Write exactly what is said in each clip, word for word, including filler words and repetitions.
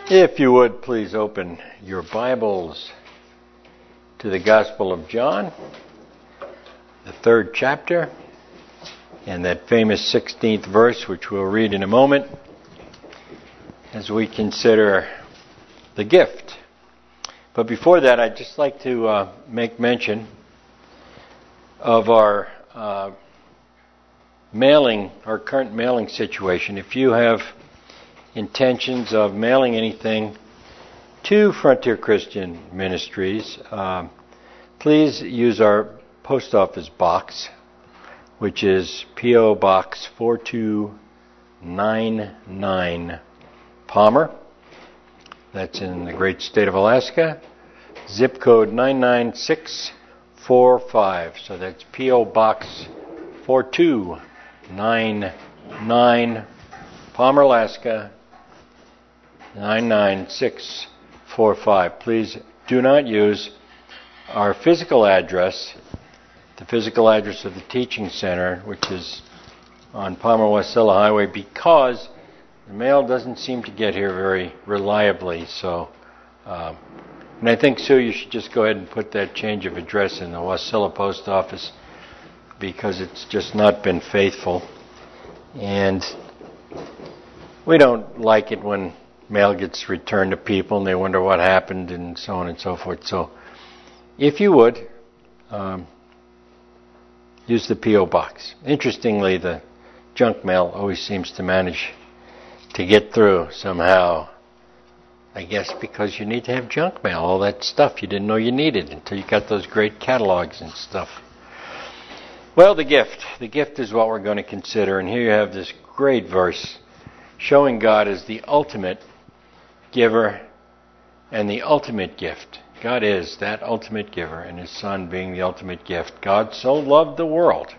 If you would, please open your Bibles to the Gospel of John, the third chapter, and that famous sixteenth verse, which we'll read in a moment, as we consider the gift. But before that, I'd just like to uh, make mention of our uh, mailing, our current mailing situation. If you have intentions of mailing anything to Frontier Christian Ministries, um, please use our post office box, which is P O Box four two nine nine, Palmer. That's in the great state of Alaska. Zip code nine nine six four five. So that's P O Box four two nine nine, Palmer, Alaska, nine nine six four five. Please do not use our physical address, the physical address of the Teaching Center, which is on Palmer-Wasilla Highway, because the mail doesn't seem to get here very reliably. So, um, and I think, Sue, you should just go ahead and put that change of address in the Wasilla Post Office, because it's just not been faithful. And we don't like it when mail gets returned to people and they wonder what happened and so on and so forth. So if you would, um, use the P O box. Interestingly, the junk mail always seems to manage to get through somehow. I guess because you need to have junk mail, all that stuff you didn't know you needed until you got those great catalogs and stuff. Well, the gift. The gift is what we're going to consider. And here you have this great verse showing God as the ultimate giver and the ultimate gift. God is that ultimate giver, and His Son being the ultimate gift. God so loved the world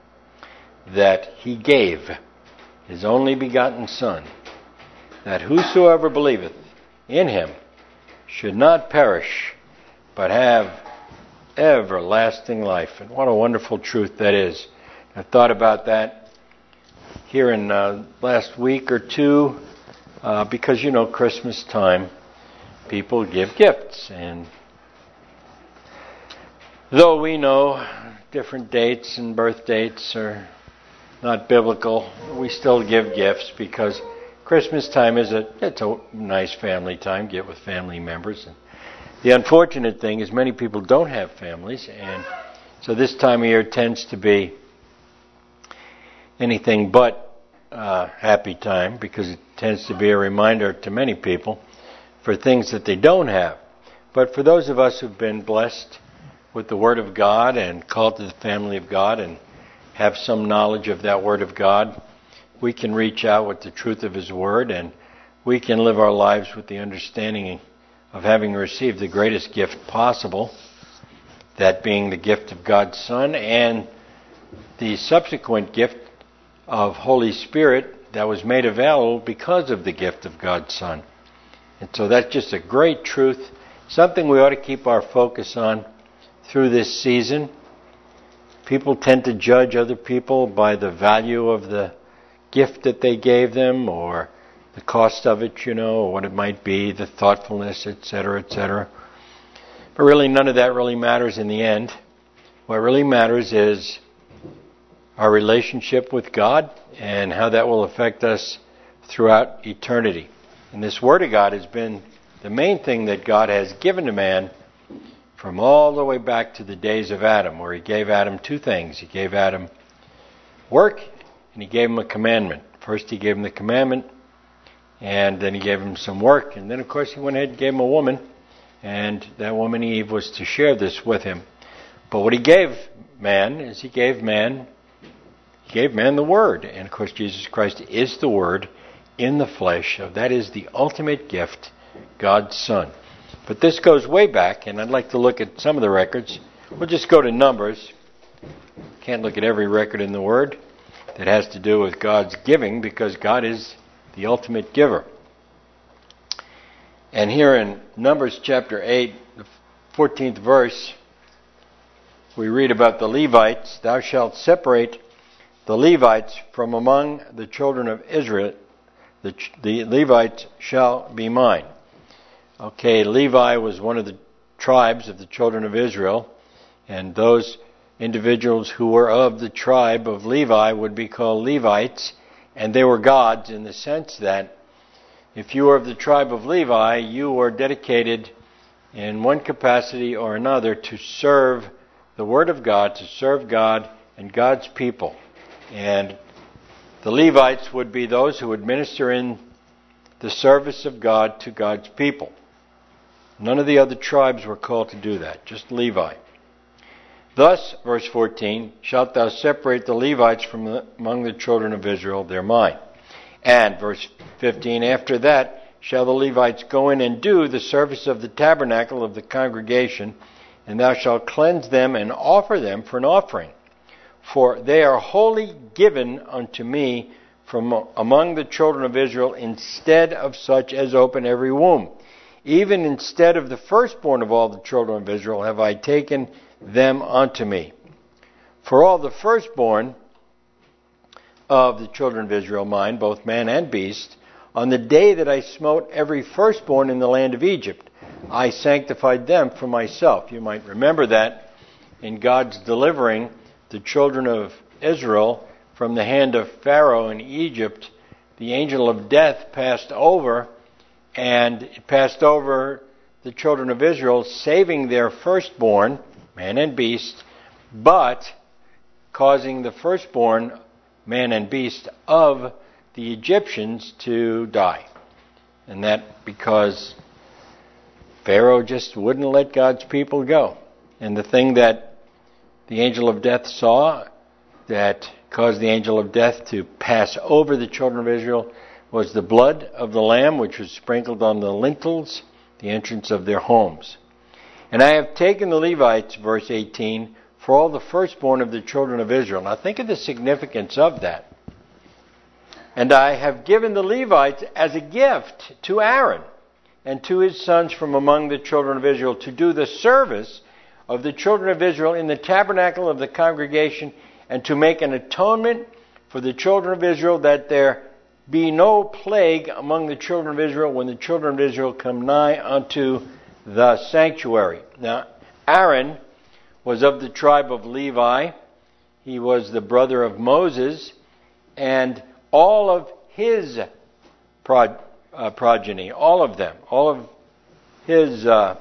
that He gave His only begotten Son, that whosoever believeth in Him should not perish, but have everlasting life. And what a wonderful truth that is. I thought about that here in uh, last week or two, uh, because, you know, Christmas time, people give gifts. And though we know different dates and birth dates are not biblical, we still give gifts because Christmas time is a it's a nice family time, get with family members. And the unfortunate thing is many people don't have families, and so this time of year tends to be anything but uh, happy time, because it tends to be a reminder to many people for things that they don't have. But for those of us who've been blessed with the Word of God and called to the family of God and have some knowledge of that Word of God, we can reach out with the truth of His Word, and we can live our lives with the understanding of having received the greatest gift possible, that being the gift of God's Son and the subsequent gift of Holy Spirit that was made available because of the gift of God's Son. And so that's just a great truth, something we ought to keep our focus on through this season. People tend to judge other people by the value of the gift that they gave them, or the cost of it, you know, or what it might be, the thoughtfulness, et cetera, et cetera. But really, none of that really matters in the end. What really matters is our relationship with God and how that will affect us throughout eternity. And this Word of God has been the main thing that God has given to man from all the way back to the days of Adam, where He gave Adam two things. He gave Adam work, and He gave him a commandment. First, He gave him the commandment, and then He gave him some work. And then, of course, He went ahead and gave him a woman. And that woman, Eve, was to share this with him. But what He gave man is He gave man, He gave man the Word. And, of course, Jesus Christ is the Word in the flesh. So that is the ultimate gift, God's Son. But this goes way back, and I'd like to look at some of the records. We'll just go to Numbers. Can't look at every record in the Word that has to do with God's giving, because God is the ultimate giver. And here in Numbers chapter eight, the fourteenth verse, we read about the Levites. Thou shalt separate the Levites from among the children of Israel. The, the Levites shall be mine. Okay, Levi was one of the tribes of the children of Israel, and those individuals who were of the tribe of Levi would be called Levites, and they were gods in the sense that if you were of the tribe of Levi, you were dedicated in one capacity or another to serve the Word of God, to serve God and God's people. And the Levites would be those who would minister in the service of God to God's people. None of the other tribes were called to do that, just Levi. Thus, verse fourteen, shalt thou separate the Levites from the, among the children of Israel, they're mine. And, verse fifteen, after that shall the Levites go in and do the service of the tabernacle of the congregation, and thou shalt cleanse them and offer them for an offering. For they are wholly given unto me from among the children of Israel, instead of such as open every womb. Even instead of the firstborn of all the children of Israel have I taken them unto me. For all the firstborn of the children of Israel, mine, both man and beast, on the day that I smote every firstborn in the land of Egypt, I sanctified them for myself. You might remember that in God's delivering the children of Israel from the hand of Pharaoh in Egypt, the angel of death passed over, and it passed over the children of Israel, saving their firstborn, man and beast, but causing the firstborn, man and beast, of the Egyptians to die. And that because Pharaoh just wouldn't let God's people go. And the thing that the angel of death saw that caused the angel of death to pass over the children of Israel was the blood of the lamb, which was sprinkled on the lintels, the entrance of their homes. And I have taken the Levites, verse eighteen, for all the firstborn of the children of Israel. Now think of the significance of that. And I have given the Levites as a gift to Aaron and to his sons from among the children of Israel to do the service of the children of Israel in the tabernacle of the congregation, and to make an atonement for the children of Israel, that there be no plague among the children of Israel when the children of Israel come nigh unto the sanctuary. Now, Aaron was of the tribe of Levi. He was the brother of Moses, and all of his prog- uh, progeny, all of them, all of his uh,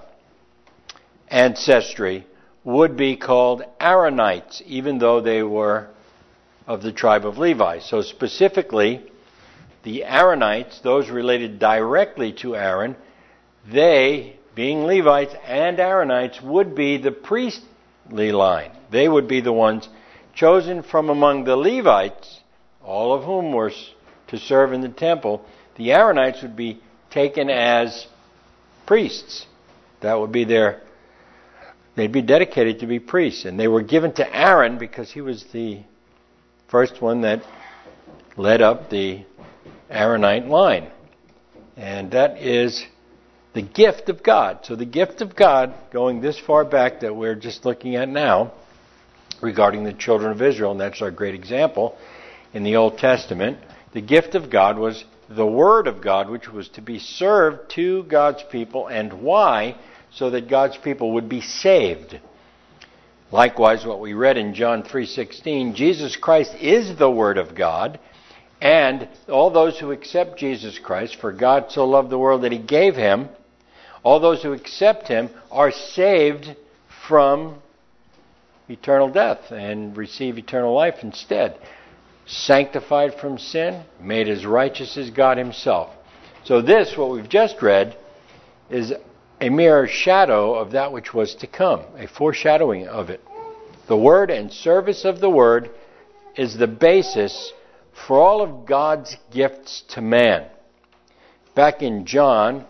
ancestry would be called Aaronites, even though they were of the tribe of Levi. So specifically, the Aaronites, those related directly to Aaron, they, being Levites and Aaronites, would be the priestly line. They would be the ones chosen from among the Levites, all of whom were to serve in the temple. The Aaronites would be taken as priests. That would be their, they'd be dedicated to be priests. And they were given to Aaron because he was the first one that led up the Aaronite line. And that is the gift of God. So the gift of God, going this far back that we're just looking at now, regarding the children of Israel, and that's our great example in the Old Testament, the gift of God was the Word of God, which was to be served to God's people. And why? So that God's people would be saved. Likewise, what we read in John three sixteen, Jesus Christ is the Word of God, and all those who accept Jesus Christ, for God so loved the world that He gave Him, all those who accept Him are saved from eternal death and receive eternal life instead. Sanctified from sin, made as righteous as God Himself. So this, what we've just read, is a mere shadow of that which was to come, a foreshadowing of it. The Word and service of the Word is the basis for all of God's gifts to man. Back in John,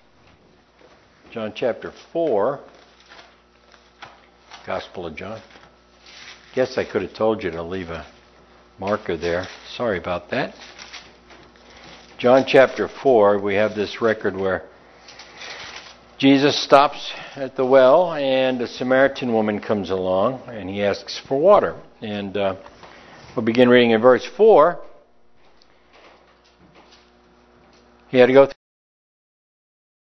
John chapter four, Gospel of John. Guess I could have told you to leave a marker there. Sorry about that. John chapter four, we have this record where Jesus stops at the well, and a Samaritan woman comes along, and he asks for water. And uh, we'll begin reading in verse four. He had to go through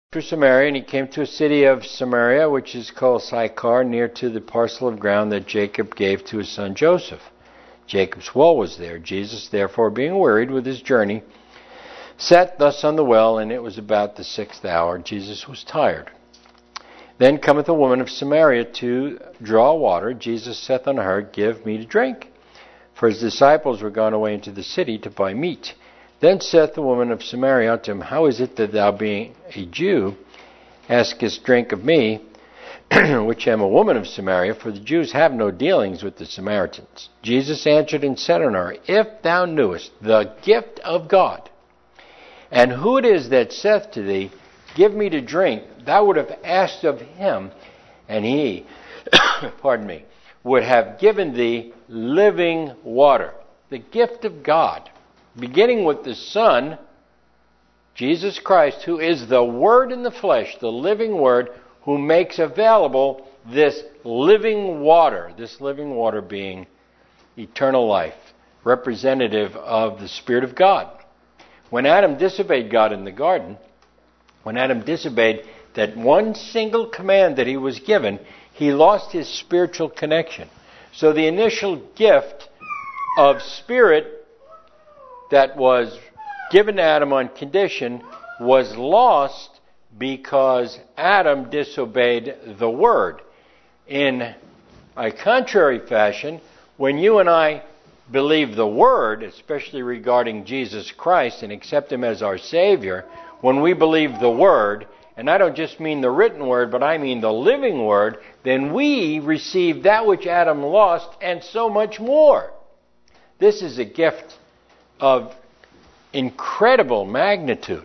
through Samaria, and he came to a city of Samaria, which is called Sychar, near to the parcel of ground that Jacob gave to his son Joseph. Jacob's well was there. Jesus, therefore, being wearied with his journey, sat thus on the well, and it was about the sixth hour. Jesus was tired. Then cometh a woman of Samaria to draw water. Jesus saith unto her, Give me to drink. For his disciples were gone away into the city to buy meat. Then saith the woman of Samaria unto him, How is it that thou, being a Jew, askest drink of me, which am a woman of Samaria? For the Jews have no dealings with the Samaritans. Jesus answered and said unto her, If thou knewest the gift of God, and who it is that saith to thee, Give me to drink, thou would have asked of him, and he, pardon me, would have given thee living water. The gift of God, beginning with the Son, Jesus Christ, who is the Word in the flesh, the living Word, who makes available this living water, this living water being eternal life, representative of the Spirit of God. When Adam disobeyed God in the garden, when Adam disobeyed that one single command that he was given, he lost his spiritual connection. So the initial gift of Spirit that was given to Adam on condition was lost because Adam disobeyed the Word. In a contrary fashion, when you and I believe the Word, especially regarding Jesus Christ, and accept Him as our Savior, when we believe the Word, and I don't just mean the written Word, but I mean the living Word, then we receive that which Adam lost and so much more. This is a gift of incredible magnitude.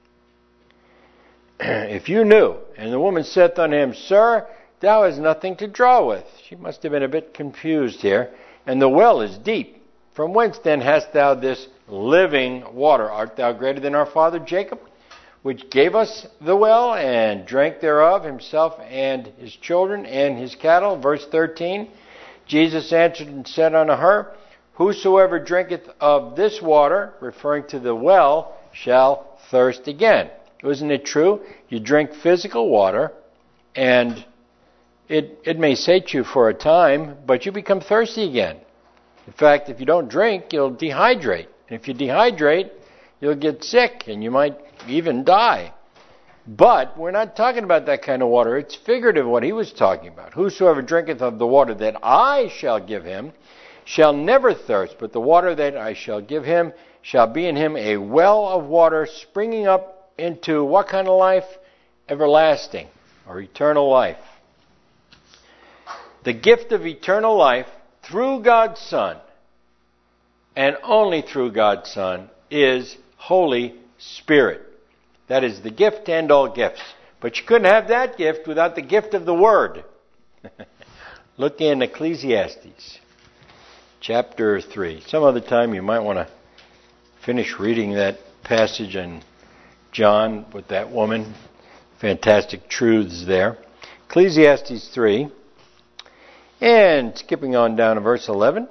If you knew, and the woman saith unto him, Sir, thou hast nothing to draw with. She must have been a bit confused here. And the well is deep. From whence then hast thou this living water? Art thou greater than our father Jacob, which gave us the well, and drank thereof himself and his children and his cattle? Verse thirteen, Jesus answered and said unto her, Whosoever drinketh of this water, referring to the well, shall thirst again. Isn't it true? You drink physical water, and it, it may sate you for a time, but you become thirsty again. In fact, if you don't drink, you'll dehydrate. And if you dehydrate, you'll get sick, and you might even die. But we're not talking about that kind of water. It's figurative what he was talking about. Whosoever drinketh of the water that I shall give him shall never thirst, but the water that I shall give him shall be in him a well of water springing up into what kind of life? Everlasting, or eternal life. The gift of eternal life through God's Son, and only through God's Son, is Holy Spirit. That is the gift to end all gifts. But you couldn't have that gift without the gift of the Word. Look in Ecclesiastes chapter three. Some other time you might want to finish reading that passage in John with that woman. Fantastic truths there. Ecclesiastes three. And skipping on down to verse eleven.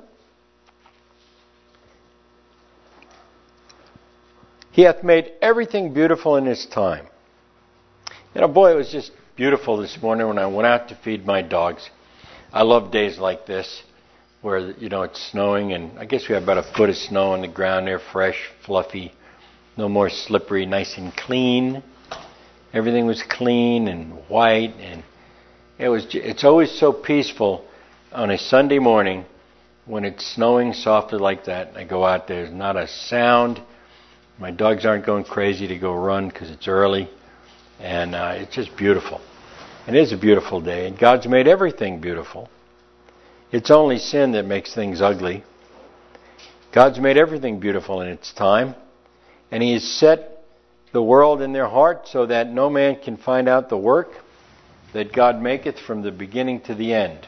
He hath made everything beautiful in his time. You know, boy, it was just beautiful this morning when I went out to feed my dogs. I love days like this where, you know, it's snowing, and I guess we have about a foot of snow on the ground there, fresh, fluffy, no more slippery, nice and clean. Everything was clean and white, and it was. It's always so peaceful on a Sunday morning when it's snowing softly like that. I go out there, there's not a sound. My dogs aren't going crazy to go run because it's early, and uh, it's just beautiful. It is a beautiful day, and God's made everything beautiful. It's only sin that makes things ugly. God's made everything beautiful in its time, and He has set the world in their heart so that no man can find out the work that God maketh from the beginning to the end.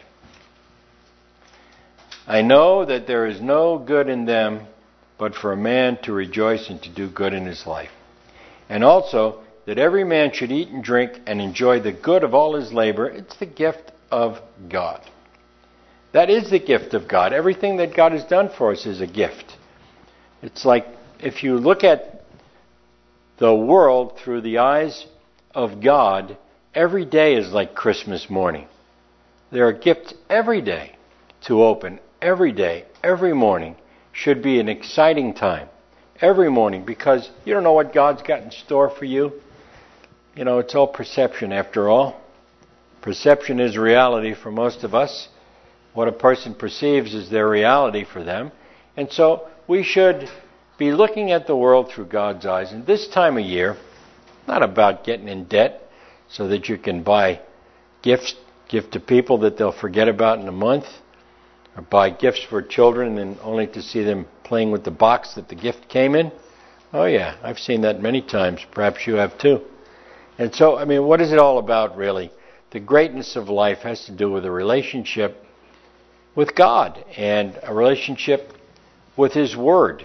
I know that there is no good in them but for a man to rejoice and to do good in his life. And also that every man should eat and drink and enjoy the good of all his labor. It's the gift of God. That is the gift of God. Everything that God has done for us is a gift. It's like if you look at the world through the eyes of God, every day is like Christmas morning. There are gifts every day to open. Every day, every morning should be an exciting time. Every morning, because you don't know what God's got in store for you. You know, it's all perception after all. Perception is reality for most of us. What a person perceives is their reality for them. And so we should be looking at the world through God's eyes. And this time of year, not about getting in debt so that you can buy gifts, gift to people that they'll forget about in a month, or buy gifts for children and only to see them playing with the box that the gift came in. Oh yeah, I've seen that many times. Perhaps you have too. And so, I mean, what is it all about really? The greatness of life has to do with a relationship with God and a relationship with His Word.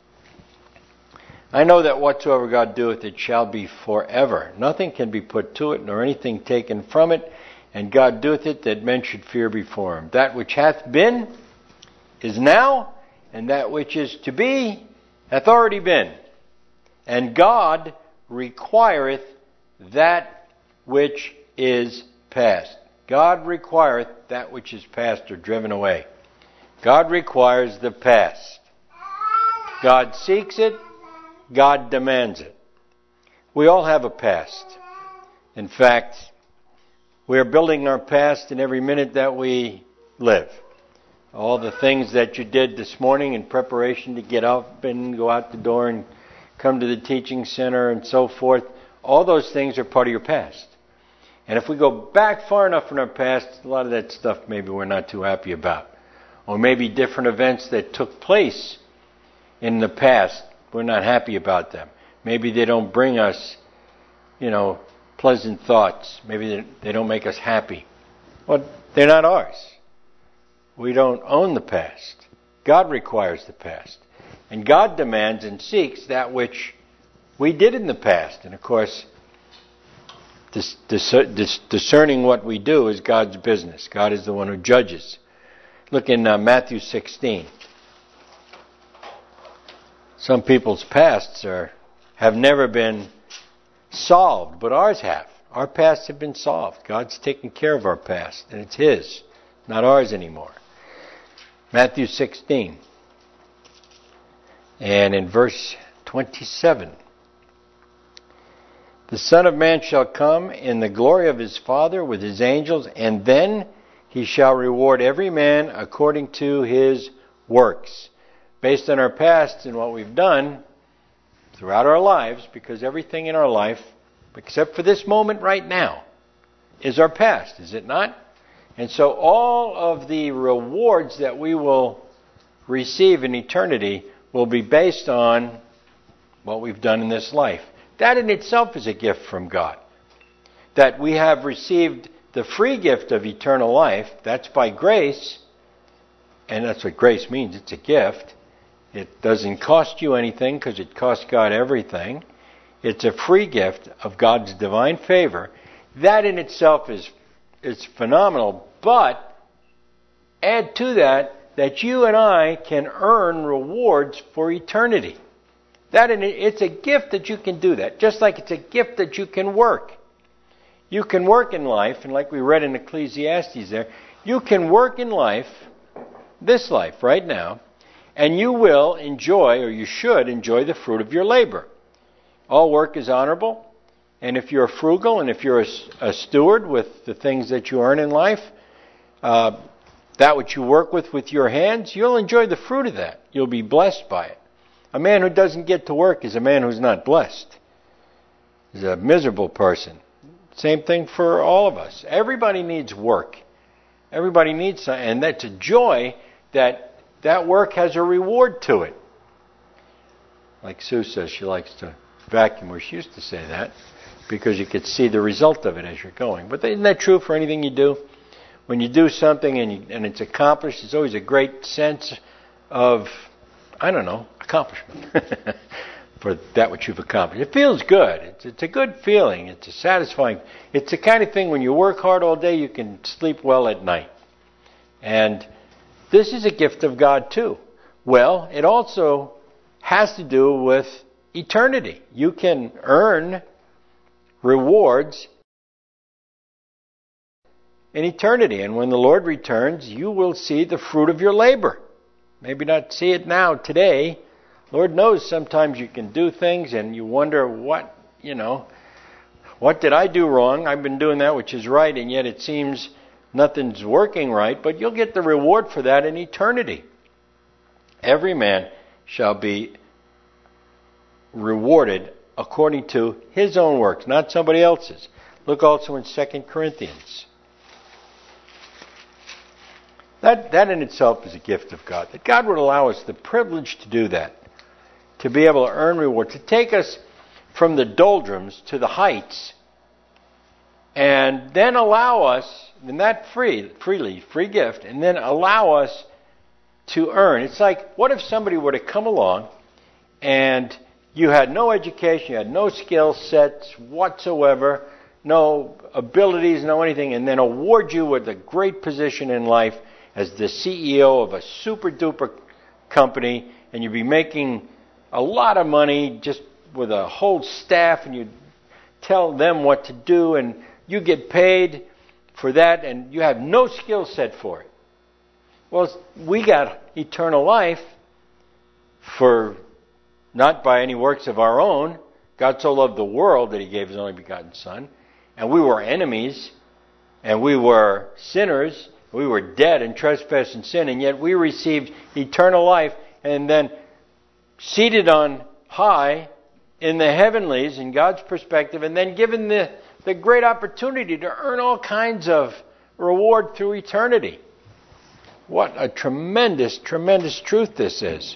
I know that whatsoever God doeth, it shall be forever. Nothing can be put to it, nor anything taken from it. And God doeth it, that men should fear before Him. That which hath been is now, and that which is to be hath already been. And God requireth that which is past. God requireth that which is past or driven away. God requires the past. God seeks it. God demands it. We all have a past. In fact, we are building our past in every minute that we live. All the things that you did this morning in preparation to get up and go out the door and come to the teaching center and so forth, all those things are part of your past. And if we go back far enough in our past, a lot of that stuff maybe we're not too happy about. Or maybe different events that took place in the past, we're not happy about them. Maybe they don't bring us, you know, pleasant thoughts. Maybe they, they don't make us happy. Well, they're not ours. We don't own the past. God requires the past. And God demands and seeks that which we did in the past. And of course, dis- dis- dis- discerning what we do is God's business. God is the one who judges. Look in uh, Matthew sixteen. Some people's pasts are have never been solved, but ours have. Our pasts have been solved. God's taken care of our past, and it's His, not ours anymore. Matthew sixteen. And in verse twenty-seven. The Son of Man shall come in the glory of His Father with His angels, and then He shall reward every man according to his works. Based on our past and what we've done throughout our lives, because everything in our life, except for this moment right now, is our past, is it not? And so all of the rewards that we will receive in eternity will be based on what we've done in this life. That in itself is a gift from God. That we have received the free gift of eternal life, that's by grace, and that's what grace means, it's a gift. It doesn't cost you anything because it costs God everything. It's a free gift of God's divine favor. That in itself is, is phenomenal, but add to that that you and I can earn rewards for eternity. That in it, it's a gift that you can do that, just like it's a gift that you can work. You can work in life, and like we read in Ecclesiastes there, you can work in life, this life right now, and you will enjoy, or you should enjoy, the fruit of your labor. All work is honorable, and if you're frugal and if you're a, a steward with the things that you earn in life, uh, that which you work with with your hands, you'll enjoy the fruit of that. You'll be blessed by it. A man who doesn't get to work is a man who's not blessed. He's a miserable person. Same thing for all of us. Everybody needs work. Everybody needs something, and that's a joy that that work has a reward to it. Like Sue says, she likes to vacuum, or she used to say that, because you could see the result of it as you're going. But isn't that true for anything you do? When you do something and, you, and it's accomplished, it's always a great sense of, I don't know, accomplishment for that which you've accomplished. It feels good. It's, it's a good feeling. It's a satisfying. It's the kind of thing when you work hard all day, you can sleep well at night. And this is a gift of God too. Well, it also has to do with eternity. You can earn rewards in eternity. And when the Lord returns, you will see the fruit of your labor. Maybe not see it now, today. Lord knows sometimes you can do things and you wonder what, you know, what did I do wrong? I've been doing that which is right, and yet it seems nothing's working right. But you'll get the reward for that in eternity. Every man shall be rewarded according to his own works, not somebody else's. Look also in Second Corinthians. That, that in itself is a gift of God. That God would allow us the privilege to do that. To be able to earn reward. To take us from the doldrums to the heights. And then allow us, and that free, freely, free gift, and then allow us to earn. It's like, what if somebody were to come along and you had no education, you had no skill sets whatsoever, no abilities, no anything, and then award you with a great position in life as the C E O of a super duper company, and you'd be making a lot of money just with a whole staff, and you tell them what to do, and you get paid for that, and you have no skill set for it. Well, we got eternal life for not by any works of our own. God so loved the world that He gave His only begotten Son. And we were enemies, and we were sinners, we were dead in trespass and sin, and yet we received eternal life, and then seated on high in the heavenlies, in God's perspective, and then given the, the great opportunity to earn all kinds of reward through eternity. What a tremendous, tremendous truth this is.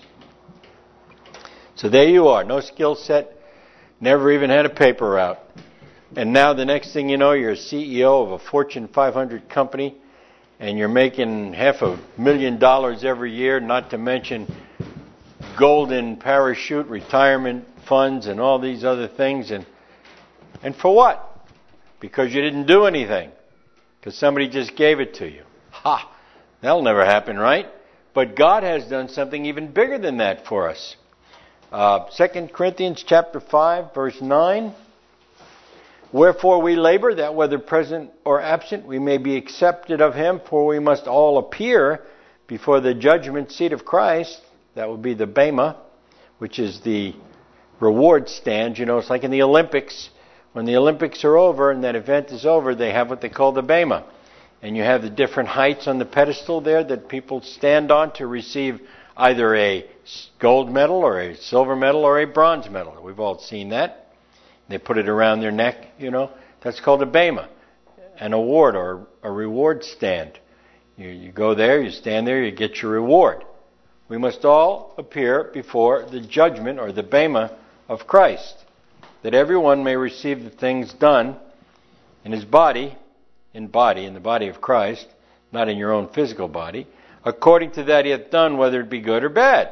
So there you are, no skill set, never even had a paper route. And now the next thing you know, you're a C E O of a Fortune five hundred company, and you're making half a million dollars every year, not to mention golden parachute retirement funds and all these other things. And and for what? Because you didn't do anything. Because somebody just gave it to you. Ha! That'll never happen, right? But God has done something even bigger than that for us. Uh, Second Corinthians chapter five, verse nine. Wherefore we labor, that whether present or absent, we may be accepted of Him, for we must all appear before the judgment seat of Christ. That would be the Bema, which is the reward stand. You know, it's like in the Olympics. When the Olympics are over and that event is over, they have what they call the Bema. And you have the different heights on the pedestal there that people stand on to receive either a gold medal or a silver medal or a bronze medal. We've all seen that. They put it around their neck, you know. That's called a Bema, an award or a reward stand. You, you go there, you stand there, you get your reward. We must all appear before the judgment or the Bema of Christ, that everyone may receive the things done in his body, in body, in the body of Christ, not in your own physical body, according to that he hath done, whether it be good or bad.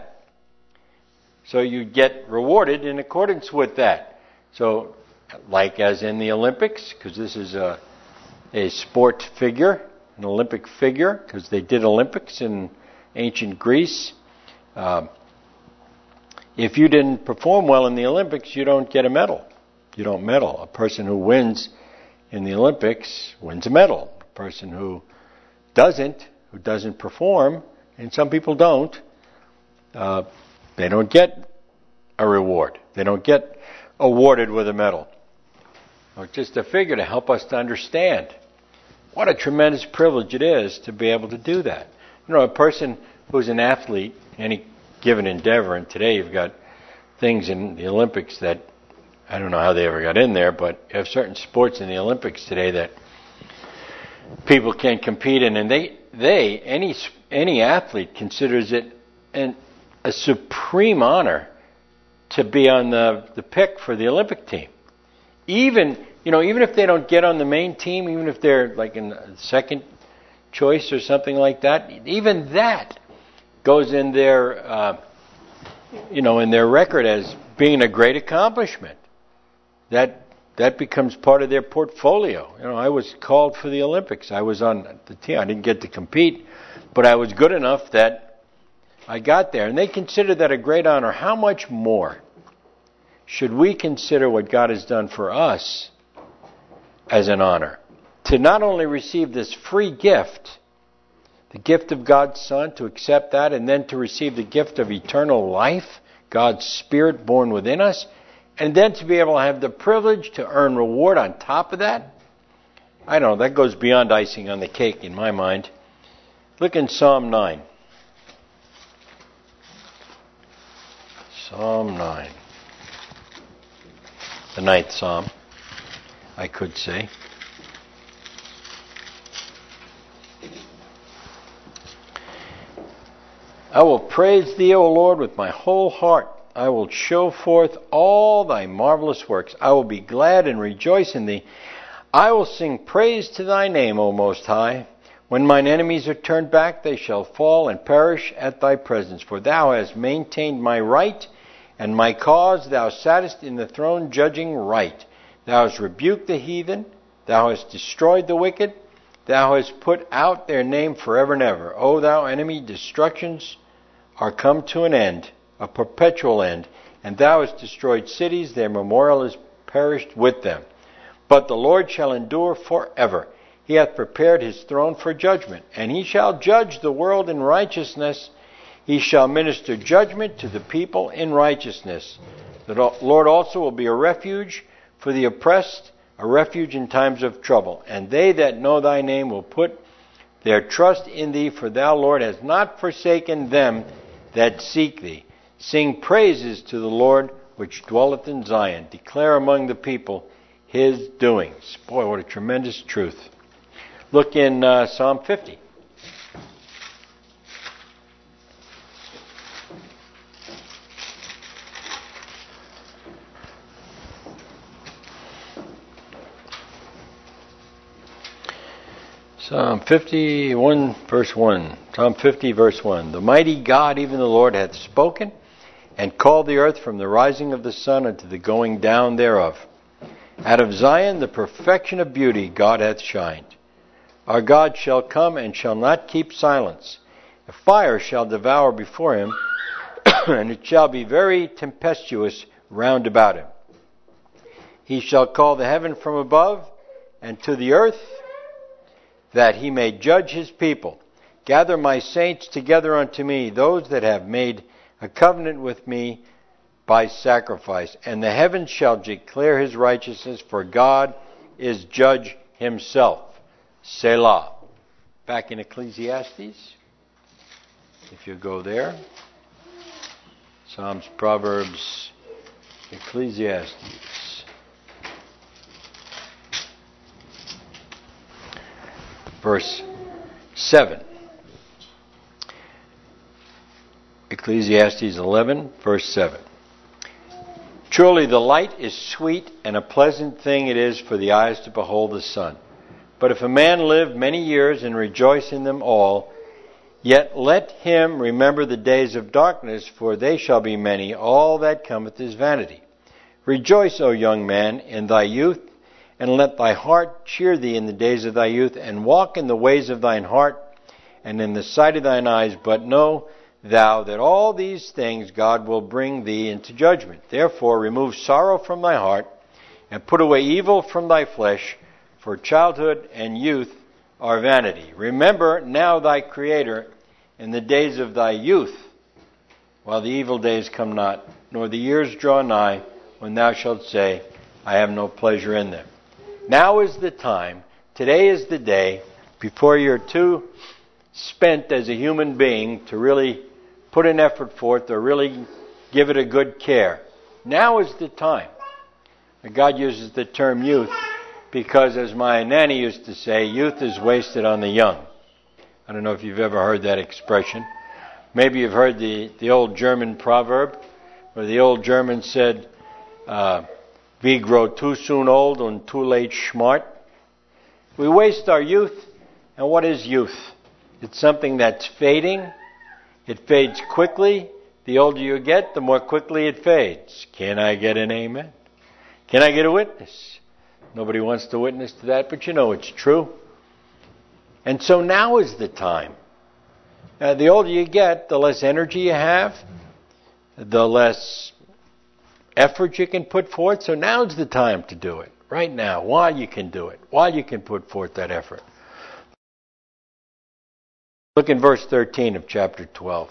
So you get rewarded in accordance with that. So, like as in the Olympics, because this is a, a sport figure, an Olympic figure, because they did Olympics in ancient Greece. Uh, if you didn't perform well in the Olympics, you don't get a medal. You don't medal. A person who wins in the Olympics wins a medal. A person who doesn't, who doesn't perform, and some people don't, uh, they don't get a reward. They don't get awarded with a medal. Or just a figure to help us to understand what a tremendous privilege it is to be able to do that. You know, a person who's an athlete, any given endeavor, and today you've got things in the Olympics that, I don't know how they ever got in there, but you have certain sports in the Olympics today that people can't compete in, and they, they any any athlete considers it an, a supreme honor to be on the, the pick for the Olympic team. Even, you know, even if they don't get on the main team, even if they're like in the second choice or something like that, even that goes in their, uh, you know, in their record as being a great accomplishment. That that becomes part of their portfolio. You know, I was called for the Olympics. I was on the team. I didn't get to compete, but I was good enough that I got there. And they consider that a great honor. How much more should we consider what God has done for us as an honor. To not only receive this free gift, the gift of God's Son, to accept that, and then to receive the gift of eternal life, God's Spirit born within us, and then to be able to have the privilege to earn reward on top of that. I don't know, that goes beyond icing on the cake in my mind. Look in Psalm nine. Psalm nine. The ninth Psalm, I could say. I will praise thee, O Lord, with my whole heart. I will show forth all thy marvelous works. I will be glad and rejoice in thee. I will sing praise to thy name, O Most High. When mine enemies are turned back, they shall fall and perish at thy presence. For thou hast maintained my right, and my cause thou sattest in the throne, judging right. Thou hast rebuked the heathen. Thou hast destroyed the wicked. Thou hast put out their name forever and ever. O thou enemy, destructions are come to an end, a perpetual end, and thou hast destroyed cities, their memorial is perished with them. But the Lord shall endure forever. He hath prepared his throne for judgment, and he shall judge the world in righteousness. He shall minister judgment to the people in righteousness. The Lord also will be a refuge for the oppressed, a refuge in times of trouble. And they that know thy name will put their trust in thee, for thou, Lord, hast not forsaken them that seek thee. Sing praises to the Lord, which dwelleth in Zion. Declare among the people his doings. Boy, what a tremendous truth. Look in uh, Psalm fifty. Psalm fifty-one, verse one. Psalm fifty, verse one. The mighty God, even the Lord, hath spoken, and called the earth from the rising of the sun unto the going down thereof. Out of Zion the perfection of beauty God hath shined. Our God shall come and shall not keep silence. A fire shall devour before him, and it shall be very tempestuous round about him. He shall call the heaven from above, and to the earth, that he may judge his people. Gather my saints together unto me, those that have made a covenant with me by sacrifice. And the heavens shall declare his righteousness, for God is judge himself. Selah. Back in Ecclesiastes, if you go there. Psalms, Proverbs, Ecclesiastes. Verse seven. Ecclesiastes eleven, verse seven. Truly the light is sweet, and a pleasant thing it is for the eyes to behold the sun. But if a man live many years and rejoice in them all, yet let him remember the days of darkness, for they shall be many. All that cometh is vanity. Rejoice, O young man, in thy youth, and let thy heart cheer thee in the days of thy youth, and walk in the ways of thine heart, and in the sight of thine eyes. But know thou that all these things God will bring thee into judgment. Therefore remove sorrow from thy heart, and put away evil from thy flesh, for childhood and youth are vanity. Remember now thy Creator in the days of thy youth, while the evil days come not, nor the years draw nigh, when thou shalt say, I have no pleasure in them. Now is the time, today is the day, before you're too spent as a human being to really put an effort forth or really give it a good care. Now is the time. God uses the term youth because, as my nanny used to say, youth is wasted on the young. I don't know if you've ever heard that expression. Maybe you've heard the, the old German proverb, where the old German said, uh, we grow too soon old and too late smart. We waste our youth, and what is youth? It's something that's fading. It fades quickly. The older you get, the more quickly it fades. Can I get an amen? Can I get a witness? Nobody wants to witness to that, but you know it's true. And so now is the time. Uh, the older you get, the less energy you have, the less effort you can put forth. So now's the time to do it. Right now, while you can do it. While you can put forth that effort. Look in verse thirteen of chapter twelve.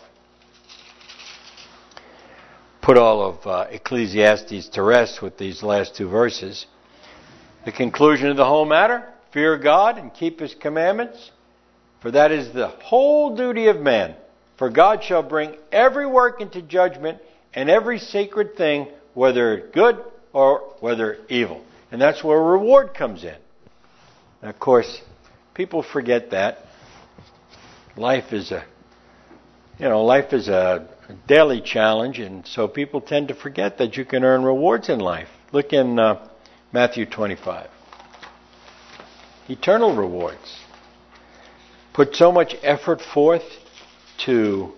Put all of uh, Ecclesiastes to rest with these last two verses. The conclusion of the whole matter, fear God and keep His commandments, for that is the whole duty of man. For God shall bring every work into judgment and every sacred thing, whether good or whether evil. And that's where reward comes in. And of course, people forget that. Life is a, you know, life is a daily challenge, and so people tend to forget that you can earn rewards in life. Look in uh, Matthew twenty-five. Eternal rewards. Put so much effort forth to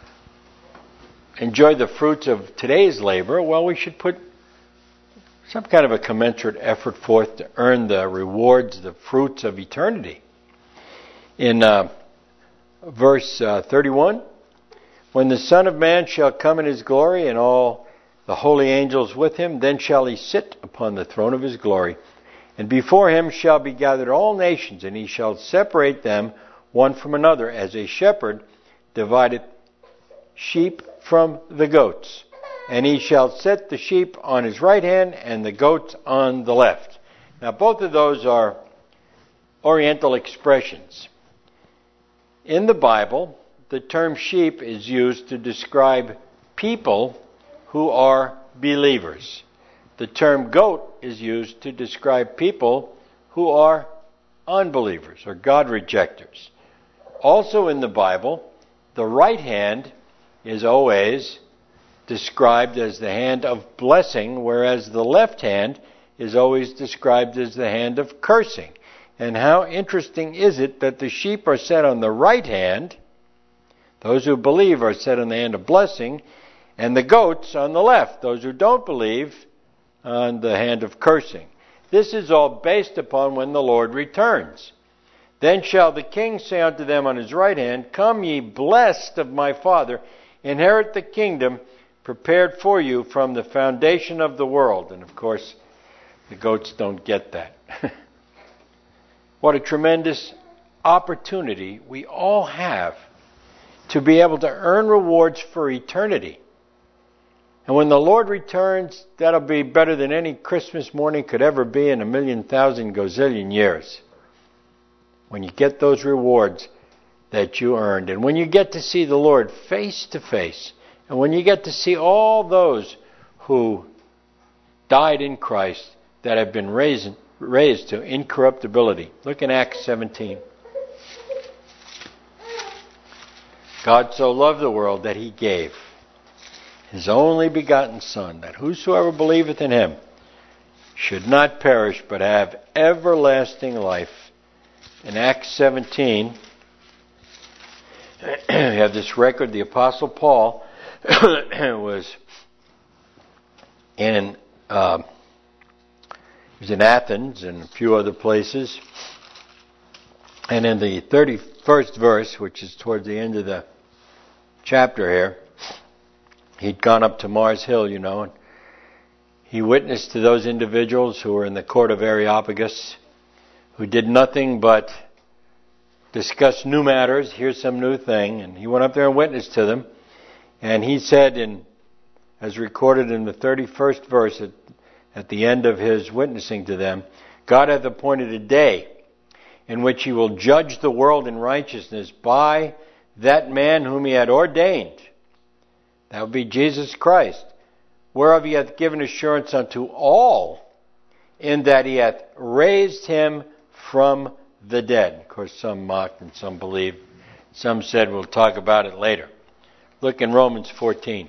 enjoy the fruits of today's labor. Well, we should put some kind of a commensurate effort forth to earn the rewards, the fruits of eternity. In uh, verse uh, thirty-one, when the Son of Man shall come in His glory and all the holy angels with Him, then shall He sit upon the throne of His glory. And before Him shall be gathered all nations, and He shall separate them one from another, as a shepherd divideth sheep from the goats. And He shall set the sheep on His right hand and the goats on the left. Now both of those are Oriental expressions. In the Bible, the term sheep is used to describe people who are believers. The term goat is used to describe people who are unbelievers or God rejectors. Also in the Bible, the right hand is always described as the hand of blessing, whereas the left hand is always described as the hand of cursing. And how interesting is it that the sheep are set on the right hand, those who believe are set on the hand of blessing, and the goats on the left, those who don't believe, on the hand of cursing. This is all based upon when the Lord returns. Then shall the King say unto them on His right hand, Come ye blessed of my Father, inherit the kingdom prepared for you from the foundation of the world. And of course, the goats don't get that. What a tremendous opportunity we all have to be able to earn rewards for eternity. And when the Lord returns, that'll be better than any Christmas morning could ever be in a million thousand gazillion years. When you get those rewards that you earned, and when you get to see the Lord face to face, and when you get to see all those who died in Christ that have been raised, raised to incorruptibility. Look in Acts seventeen. God so loved the world that He gave His only begotten Son, that whosoever believeth in Him should not perish, but have everlasting life. In Acts seventeen, we have this record. The Apostle Paul was in uh, he was in Athens and a few other places. And in the thirty-first verse, which is towards the end of the chapter here, he'd gone up to Mars Hill, you know, and he witnessed to those individuals who were in the court of Areopagus, who did nothing but discuss new matters, hear some new thing, and he went up there and witnessed to them. And he said, in, as recorded in the thirty-first verse at, at the end of his witnessing to them, God hath appointed a day in which He will judge the world in righteousness by that man whom He had ordained. That would be Jesus Christ, whereof He hath given assurance unto all, in that He hath raised Him from the dead. Of course, some mocked and some believed. Some said, we'll talk about it later. Look in Romans fourteen.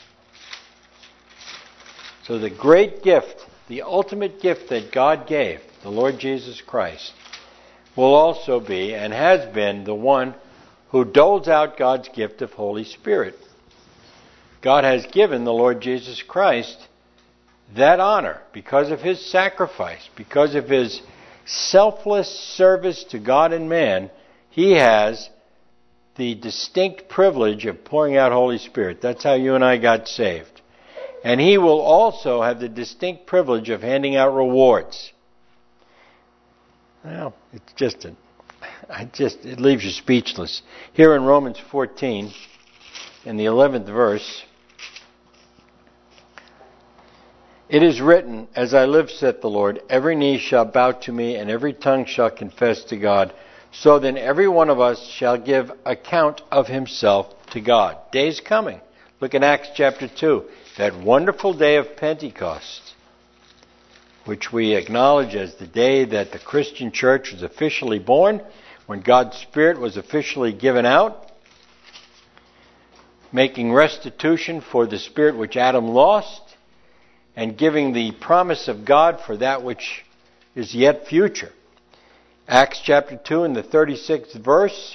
So the great gift, the ultimate gift that God gave, the Lord Jesus Christ, will also be and has been the one who doles out God's gift of Holy Spirit. God has given the Lord Jesus Christ that honor because of His sacrifice, because of His selfless service to God and man. He has the distinct privilege of pouring out Holy Spirit. That's how you and I got saved. And he will also have the distinct privilege of handing out rewards. Well, it's just a, I just it leaves you speechless. Here in Romans fourteen, in the eleventh verse, it is written, "As I live, saith the Lord, every knee shall bow to me, and every tongue shall confess to God. So then every one of us shall give account of himself to God." Day's coming. Look at Acts chapter two. That wonderful day of Pentecost, which we acknowledge as the day that the Christian church was officially born, when God's Spirit was officially given out, making restitution for the Spirit which Adam lost, and giving the promise of God for that which is yet future. Acts chapter two in the thirty-sixth verse,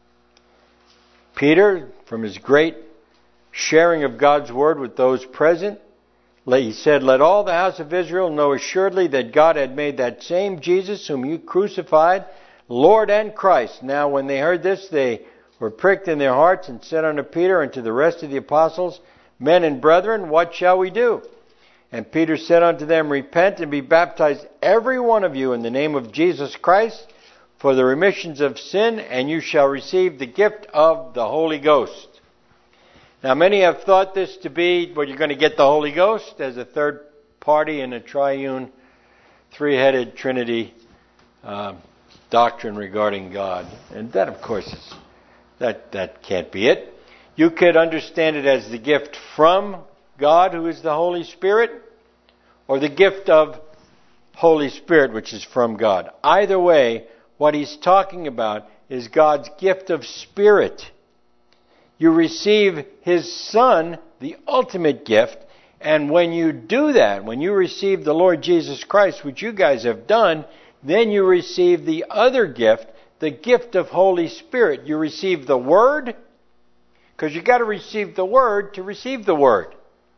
Peter, from his great sharing of God's word with those present, he said, "Let all the house of Israel know assuredly that God had made that same Jesus whom you crucified, Lord and Christ." Now when they heard this, they were pricked in their hearts and said unto Peter and to the rest of the apostles, "Men and brethren, what shall we do?" And Peter said unto them, "Repent and be baptized every one of you in the name of Jesus Christ for the remissions of sin, and you shall receive the gift of the Holy Ghost." Now many have thought this to be, well, you're going to get the Holy Ghost as a third party in a triune, three-headed Trinity uh, doctrine regarding God. And that, of course, is, that, that can't be it. You could understand it as the gift from God, who is the Holy Spirit, or the gift of Holy Spirit, which is from God. Either way, what he's talking about is God's gift of Spirit. You receive His Son, the ultimate gift, and when you do that, when you receive the Lord Jesus Christ, which you guys have done, then you receive the other gift, the gift of Holy Spirit. You receive the Word, because you've got to receive the Word to receive the Word.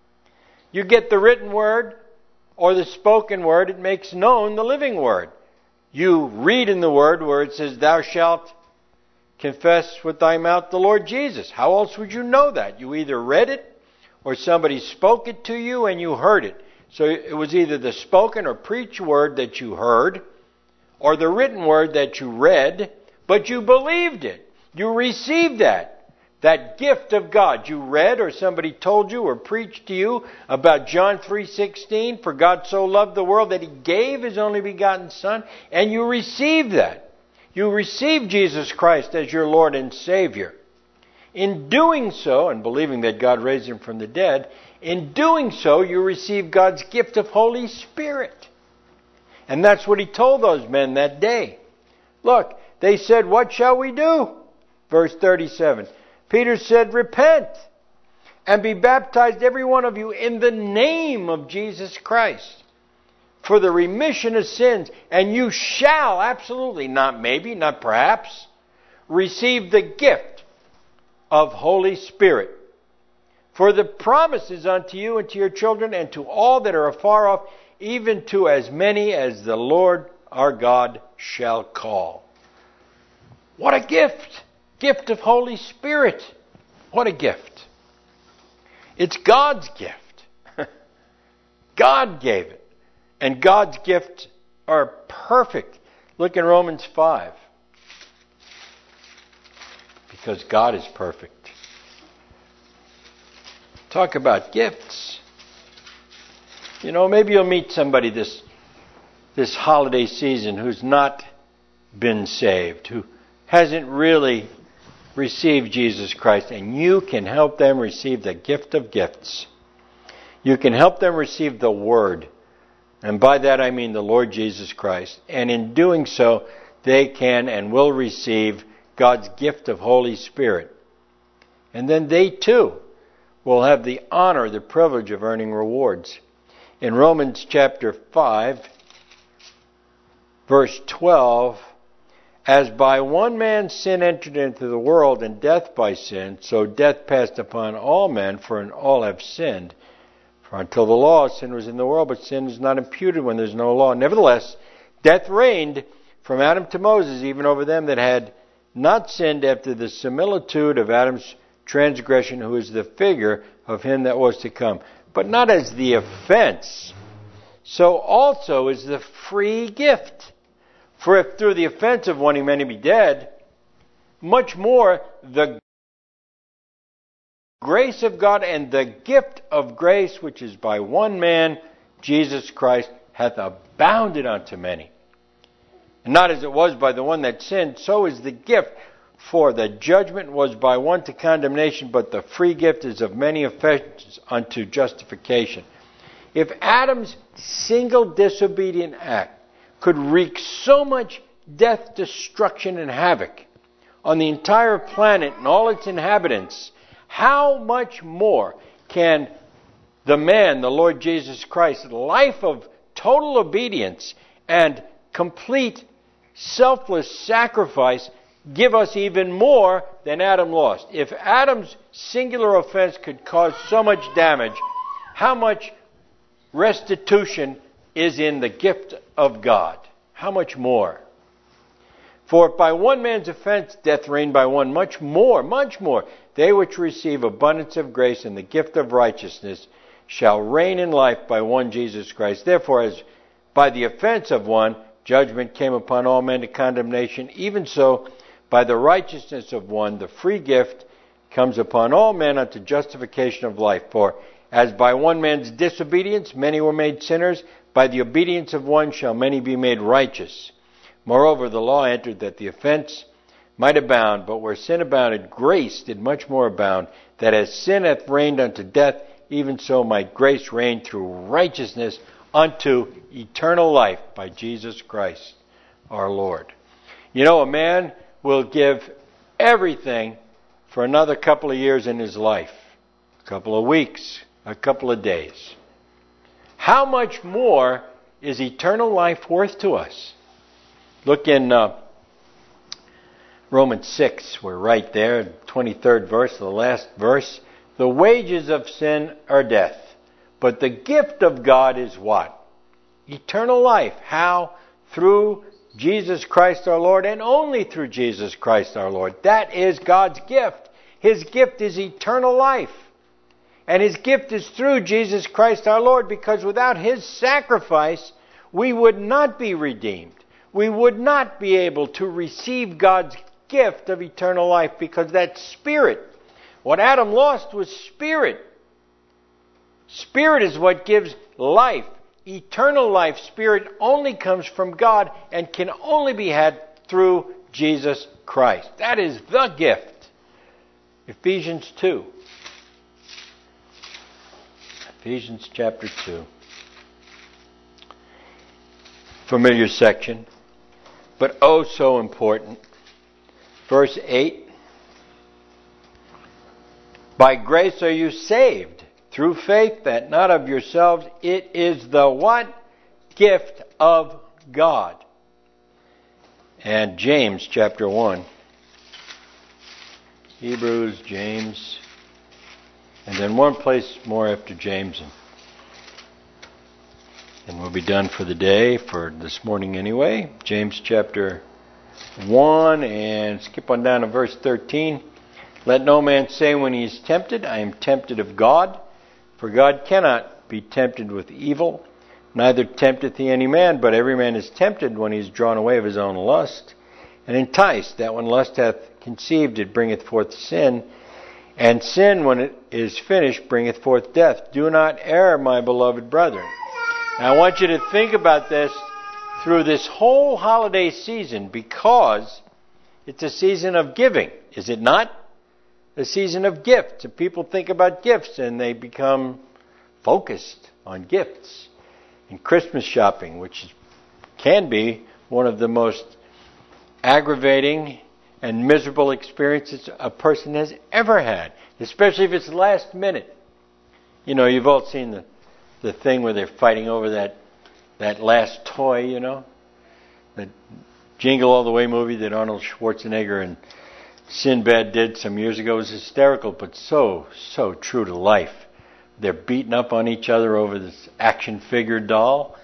You get the written Word or the spoken Word, it makes known the living Word. You read in the Word where it says, "Thou shalt confess with thy mouth the Lord Jesus." How else would you know that? You either read it or somebody spoke it to you and you heard it. So it was either the spoken or preached word that you heard or the written word that you read, but you believed it. You received that. That gift of God. You read or somebody told you or preached to you about John three sixteen, "For God so loved the world that He gave His only begotten Son," and you received that. You receive Jesus Christ as your Lord and Savior. In doing so, and believing that God raised Him from the dead, in doing so, you receive God's gift of Holy Spirit. And that's what He told those men that day. Look, they said, "What shall we do?" Verse thirty-seven. Peter said, "Repent and be baptized every one of you in the name of Jesus Christ for the remission of sins, and you shall," absolutely, not maybe, not perhaps, "receive the gift of Holy Spirit. For the promise is unto you and to your children and to all that are afar off, even to as many as the Lord our God shall call." What a gift! Gift of Holy Spirit. What a gift. It's God's gift. God gave it. And God's gifts are perfect. Look in Romans five. Because God is perfect. Talk about gifts. You know, maybe you'll meet somebody this, this holiday season who's not been saved, who hasn't really received Jesus Christ, and you can help them receive the gift of gifts. You can help them receive the Word. And by that I mean the Lord Jesus Christ. And in doing so, they can and will receive God's gift of Holy Spirit. And then they too will have the honor, the privilege of earning rewards. In Romans chapter five, verse twelve, "As by one man sin entered into the world, and death by sin, so death passed upon all men, for all have sinned. For until the law, sin was in the world, but sin is not imputed when there's no law. Nevertheless, death reigned from Adam to Moses, even over them that had not sinned after the similitude of Adam's transgression, who is the figure of him that was to come. but not as the offense, so also is the free gift. For if through the offense of one he many be dead, much more the grace of God and the gift of grace, which is by one man, Jesus Christ, hath abounded unto many. And not as it was by the one that sinned, so is the gift. For the judgment was by one to condemnation, but the free gift is of many offenses unto justification. If Adam's single disobedient act could wreak so much death, destruction, and havoc on the entire planet and all its inhabitants, how much more can the man, the Lord Jesus Christ, life of total obedience and complete selfless sacrifice, give us even more than Adam lost? If Adam's singular offense could cause so much damage, how much restitution is in the gift of God? How much more? For by one man's offense death reigned by one, much more, much more, they which receive abundance of grace and the gift of righteousness shall reign in life by one Jesus Christ. Therefore, as by the offense of one judgment came upon all men to condemnation, even so by the righteousness of one the free gift comes upon all men unto justification of life. For as by one man's disobedience many were made sinners, by the obedience of one shall many be made righteous. Moreover, the law entered that the offense might abound, but where sin abounded, grace did much more abound, that as sin hath reigned unto death, even so might grace reign through righteousness unto eternal life by Jesus Christ our Lord. You know, a man will give everything for another couple of years in his life, a couple of weeks, a couple of days. How much more is eternal life worth to us? Look in uh, Romans six. We're right there, twenty-third verse, the last verse. The wages of sin are death, but the gift of God is what? Eternal life. How? Through Jesus Christ our Lord, and only through Jesus Christ our Lord. That is God's gift. His gift is eternal life. And His gift is through Jesus Christ our Lord, because without His sacrifice, we would not be redeemed. We would not be able to receive God's gift of eternal life, because that spirit, what Adam lost was spirit. Spirit is what gives life. Eternal life, spirit, only comes from God and can only be had through Jesus Christ. That is the gift. Ephesians two. Ephesians chapter two. Familiar section, but oh so important. Verse eight. By grace are you saved, through faith, that not of yourselves. It is the what? Gift of God. And James chapter one. Hebrews, James, and then one place more after James. And, and we'll be done for the day, for this morning anyway. James chapter one, and skip on down to verse thirteen. Let no man say when he is tempted, I am tempted of God. For God cannot be tempted with evil, neither tempteth he any man, but every man is tempted when he is drawn away of his own lust, and enticed. That when lust hath conceived, it bringeth forth sin, and sin, when it is finished, bringeth forth death. Do not err, my beloved brethren. Now I want you to think about this through this whole holiday season, because it's a season of giving, is it not? A season of gifts. And people think about gifts and they become focused on gifts. And Christmas shopping, which can be one of the most aggravating and miserable experiences a person has ever had, especially if it's last minute. You know, you've all seen the, the thing where they're fighting over that that last toy, you know, the Jingle All the Way movie that Arnold Schwarzenegger and Sinbad did some years ago. It was hysterical, but so, so true to life. They're beating up on each other over this action figure doll.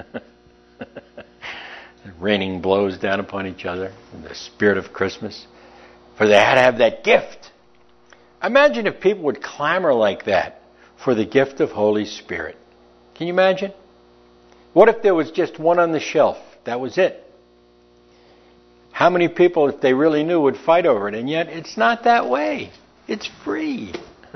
Raining blows down upon each other in the spirit of Christmas. For they had to have that gift. Imagine if people would clamor like that for the gift of Holy Spirit. Can you imagine? What if there was just one on the shelf? That was it. How many people, if they really knew, would fight over it? And yet, it's not that way. It's free.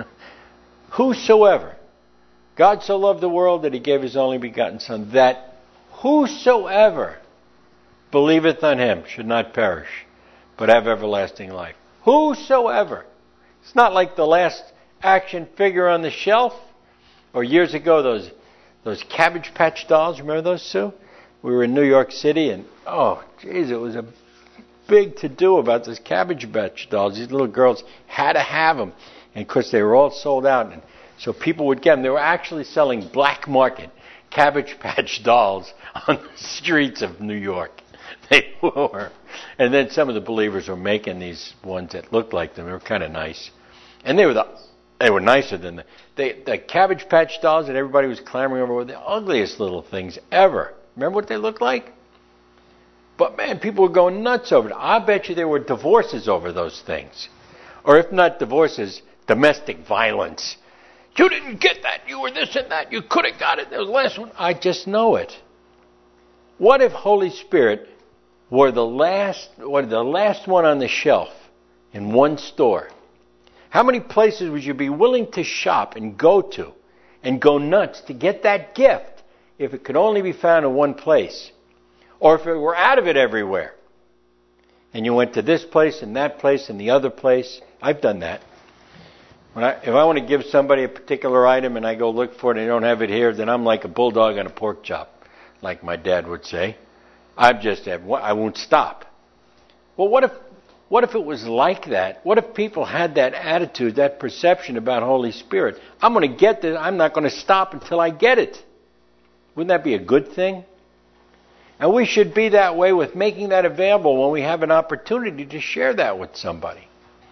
Whosoever. God so loved the world that he gave his only begotten Son, that whosoever believeth on him should not perish, but have everlasting life. Whosoever. It's not like the last action figure on the shelf. Or years ago, those those Cabbage Patch dolls. Remember those, Sue? We were in New York City, and oh, geez, it was a big to-do about those Cabbage Patch dolls. These little girls had to have them. And, of course, they were all sold out. And so people would get them. They were actually selling black market Cabbage Patch dolls on the streets of New York. They were. And then some of the believers were making these ones that looked like them. They were kind of nice. And they were the they were nicer than the, they, the Cabbage Patch dolls that everybody was clamoring over were the ugliest little things ever. Remember what they looked like? But man, people were going nuts over it. I bet you there were divorces over those things. Or if not divorces, domestic violence. You didn't get that. You were this and that. You could have got it. There was the last one. I just know it. What if Holy Spirit were the last, were the last one on the shelf in one store? How many places would you be willing to shop and go to and go nuts to get that gift if it could only be found in one place? Or if it were out of it everywhere, and you went to this place and that place and the other place. I've done that. When I, if I want to give somebody a particular item and I go look for it and they don't have it here, then I'm like a bulldog on a pork chop, like my dad would say. I'm just, I won't stop. Well, what if, what if it was like that? What if people had that attitude, that perception about Holy Spirit? I'm going to get this. I'm not going to stop until I get it. Wouldn't that be a good thing? And we should be that way with making that available when we have an opportunity to share that with somebody.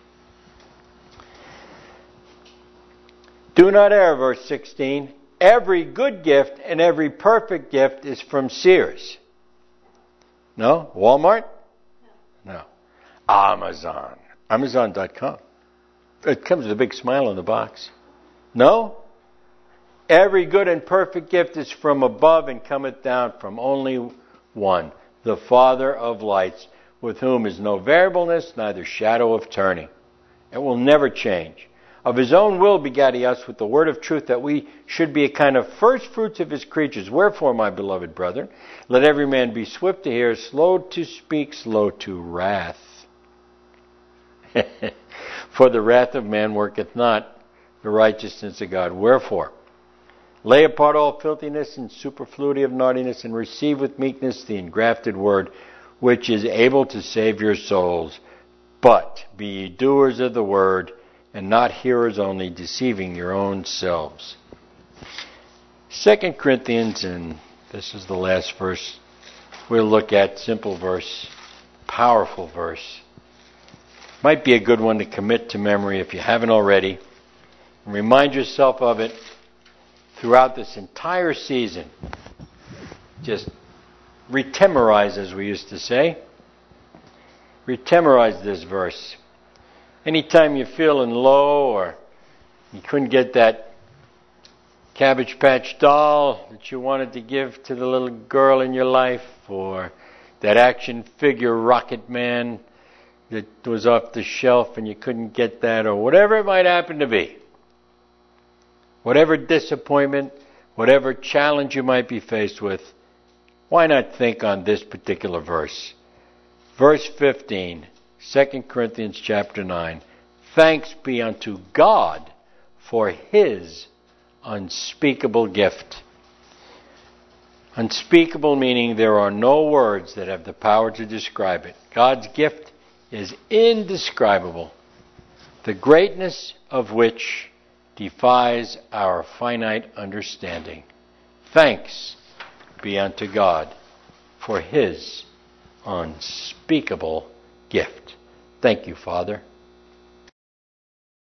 Do not err, verse sixteen. Every good gift and every perfect gift is from Sears. No? Walmart? No. Amazon. Amazon dot com. It comes with a big smile on the box. No? Every good and perfect gift is from above and cometh down from only one, the Father of lights, with whom is no variableness, neither shadow of turning. It will never change. Of his own will begat he us with the word of truth, that we should be a kind of first fruits of his creatures. Wherefore, my beloved brethren, let every man be swift to hear, slow to speak, slow to wrath. For the wrath of man worketh not the righteousness of God. Wherefore, lay apart all filthiness and superfluity of naughtiness, and receive with meekness the engrafted word, which is able to save your souls. But be ye doers of the word, and not hearers only, deceiving your own selves. Second Corinthians, and this is the last verse we'll look at, simple verse, powerful verse. Might be a good one to commit to memory if you haven't already. And remind yourself of it throughout this entire season. Just retemorize, as we used to say. Retemorize this verse. Anytime you're feeling low, or you couldn't get that Cabbage Patch doll that you wanted to give to the little girl in your life, or that action figure Rocket Man that was off the shelf and you couldn't get that, or whatever it might happen to be. Whatever disappointment, whatever challenge you might be faced with, why not think on this particular verse? Verse fifteen, Second Corinthians chapter nine. Thanks be unto God for his unspeakable gift. Unspeakable meaning there are no words that have the power to describe it. God's gift is indescribable, the greatness of which defies our finite understanding. Thanks be unto God for his unspeakable gift. Thank you, Father.